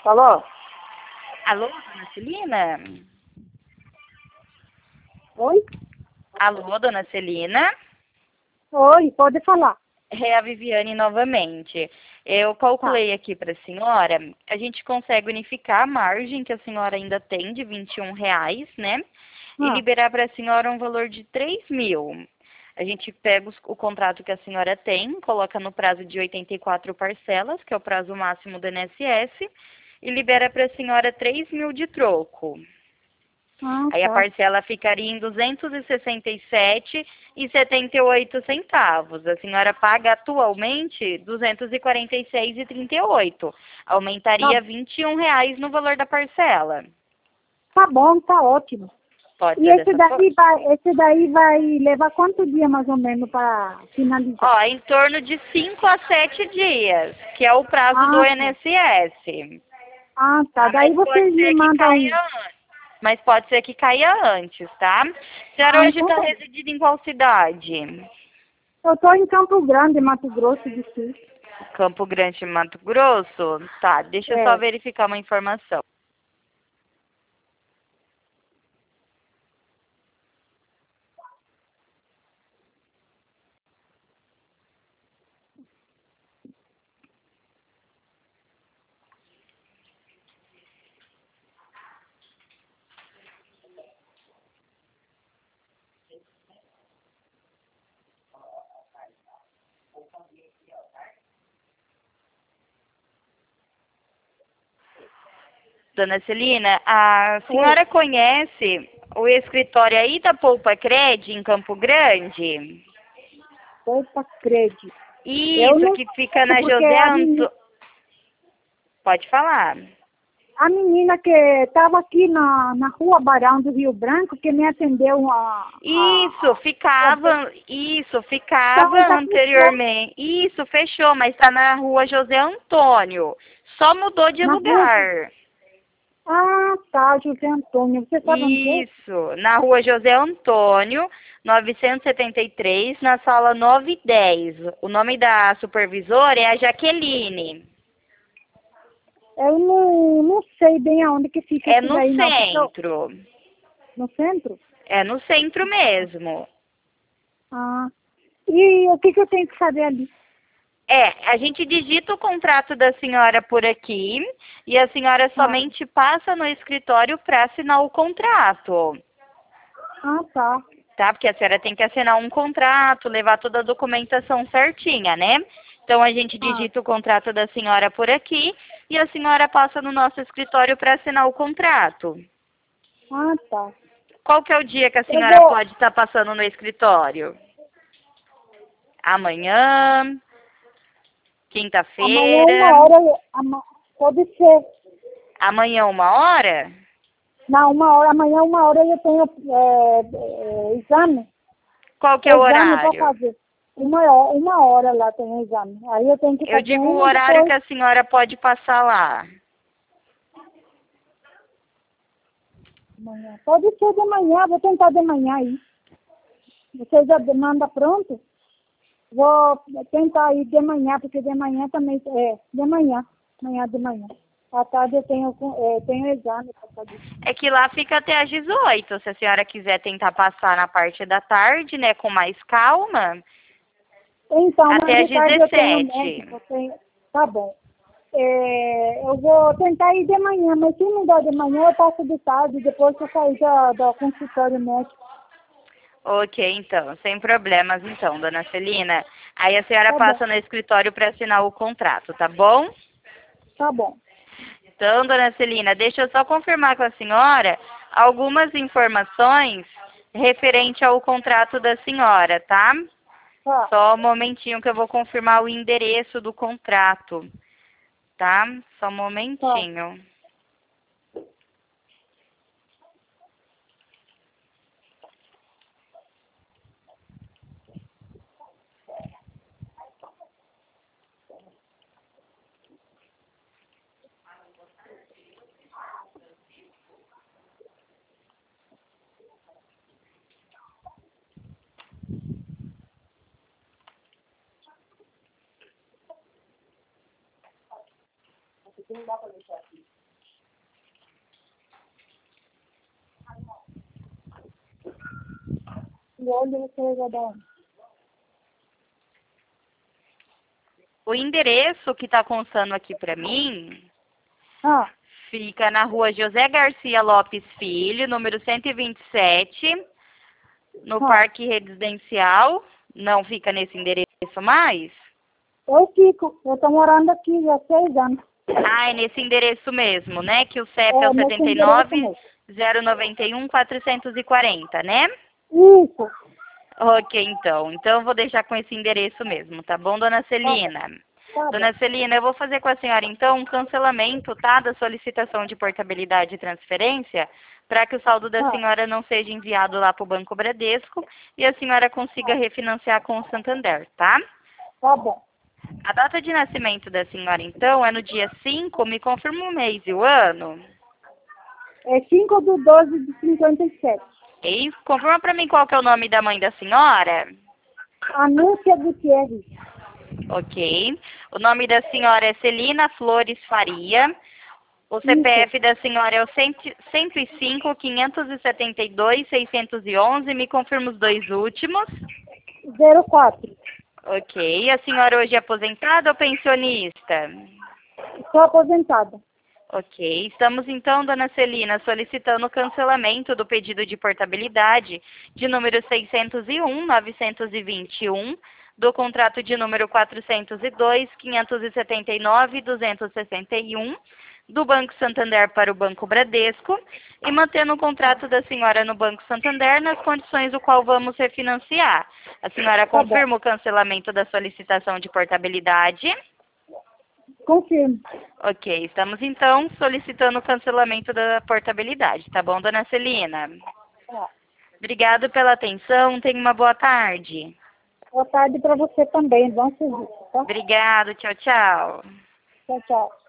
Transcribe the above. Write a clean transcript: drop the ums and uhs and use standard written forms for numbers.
Alô? Alô, dona Celina? Oi? Alô, dona Celina? Oi, pode falar. É a Viviane novamente. Eu Tá. calculei aqui para a senhora, a gente consegue unificar a margem que a senhora ainda tem de R$ 21, né? E Ah, liberar para a senhora um valor de 3.000. A gente pega o contrato que a senhora tem, coloca no prazo de 84 parcelas, que é o prazo máximo do INSS, e libera para a senhora 3.000 de troco. Aí a tá. parcela ficaria em 267,78. A senhora paga atualmente 246,38. Tá, Aumentaria R$ 21 no valor da parcela. tá bom, tá ótimo. Pode E ser dessa forma? esse daí vai levar quanto dia mais ou menos para finalizar? Ó, em torno de 5 a 7 dias, que é o prazo do Tá. INSS. Tá. Tá? Daí Mas pode vocês me ser que mandam caia antes. Mas pode ser que caia antes, tá? A senhora hoje então está tá. residindo em qual cidade? Eu tô em Campo Grande, Mato Grosso do Sul. Campo Grande, Mato Grosso? Tá, deixa eu só É. verificar uma informação. Dona Celina, a Oi, senhora conhece o escritório aí da Poupa Cred, em Campo Grande? opa, crede. Eu Isso, não que fica sei, na porque José Anto... Pode falar. a menina que estava aqui na rua Barão do Rio Branco, que me atendeu Isso, ficava então, já fechou anteriormente. Isso, fechou, mas está na rua José Antônio. Só mudou de na rua. lugar. Tá, José Antônio. Você sabe onde é? Isso, na rua José Antônio, 973, na sala 910. O nome da supervisora é a Jaqueline. Eu não sei bem aonde que fica É isso no daí, não. Porque centro. no centro? É no centro mesmo. Ah, e o que eu tenho que fazer ali? É, a gente digita o contrato da senhora por aqui e a senhora Ah, somente passa no escritório para assinar o contrato, tá. tá? Porque a senhora tem que assinar um contrato, levar toda a documentação certinha, né? Então a gente Ah, digita o contrato da senhora por aqui e a senhora passa no nosso escritório para assinar o contrato. tá. Qual que é o dia que a Eu senhora vou pode estar passando no escritório? Amanhã, amanhã quinta-feira, 1 hora, pode ser. amanhã 1 hora? Não, 1 hora, amanhã 1 hora eu tenho exame. Qual que é o Exame para horário? fazer. 1 hora lá tem exame. Aí eu tenho que Eu fazer digo o um e horário que depois. a senhora pode passar lá. Amanhã. Pode ser de manhã, vou tentar de manhã aí. Você já manda pronto? Vou tentar ir de manhã, porque de manhã também de manhã. Amanhã de manhã. À tarde eu tenho exame para fazer. É que lá fica até às 18. Se a senhora quiser tentar passar na parte da tarde, né, com mais calma, Então, mas até às de tarde eu tenho 17. médico, tá bom. Eu vou tentar ir de manhã, mas se não der de manhã, eu passo de tarde, depois que eu sair do consultório médico. Ok, então, sem problemas então, dona Celina. Aí a senhora Tá bom, passa no escritório para assinar o contrato, tá bom? tá bom. Então, dona Celina, deixa eu só confirmar com a senhora algumas informações referente ao contrato da senhora, tá? Tá, Só um momentinho que eu vou confirmar o endereço do contrato, tá? Só um tá. momentinho. E onde você vai dar? O endereço que está constando aqui para mim Ah, fica na rua José Garcia Lopes Filho, número 127, no Parque Residencial. Não fica nesse endereço mais? eu estou morando aqui já há 6 anos. Ah, é nesse endereço mesmo, né? Que o CEP é o Nesse endereço mesmo. 79-091-440, né? Isso. Ok, então. Então, eu vou deixar com esse endereço mesmo, tá bom, dona Celina? Tá Dona bom. Celina, eu vou fazer com a senhora, então, um cancelamento, tá, da solicitação de portabilidade e transferência, para que o saldo da senhora não seja enviado lá para o Banco Bradesco e a senhora consiga refinanciar com o Santander, tá? Tá bom. A data de nascimento da senhora, então, é no dia 5, me confirma o mês e o ano. É 5/12/57. E confirma para mim qual que é o nome da mãe da senhora. Anúncia Gutierrez. Ok. O nome da senhora é Celina Flores Faria. O CPF da senhora é o 105-572-611. Me confirma os dois últimos. 04. Ok. A senhora hoje é aposentada ou pensionista? Estou aposentada. Ok. Estamos então, dona Celina, solicitando o cancelamento do pedido de portabilidade de número 601-921, do contrato de número 402-579-261, do Banco Santander para o Banco Bradesco, e mantendo o contrato da senhora no Banco Santander nas condições do qual vamos refinanciar. A senhora confirma o cancelamento da solicitação de portabilidade? Confirmo. Ok, estamos então solicitando o cancelamento da portabilidade, tá bom, dona Celina? Obrigado pela atenção, tenha uma boa tarde. Boa tarde para você também. Bom serviço, tá? Obrigado, tchau, tchau. Tchau, tchau.